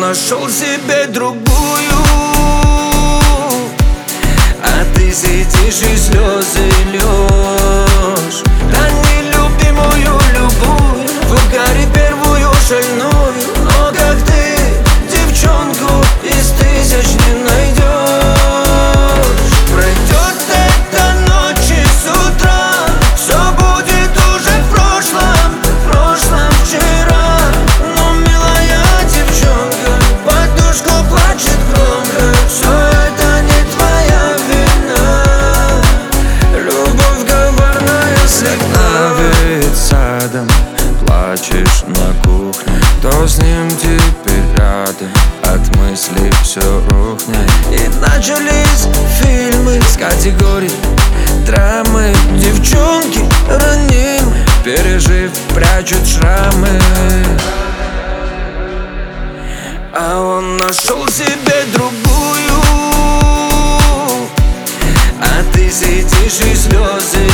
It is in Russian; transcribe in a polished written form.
нашел себе другую, а ты сидишь и слезы льешь. Да нелюбимую любую, в угаре первую шальную. Но как ты девчонку из тысяч не найдешь. Пройдет эта ночь и с утра все будет уже в прошлом вчера. Но милая девчонка подушку плачет громко. Все это не твоя вина. Любовь коварная всегда. Ведь садом плачешь на кухне. Кто с ним теперь рядом? От мыслей все рухнет. И начались фильмы с категории драмы. Девчонки ранимы, Пережив, прячут шрамы. а он нашел себе другую, а ты сидишь и слезы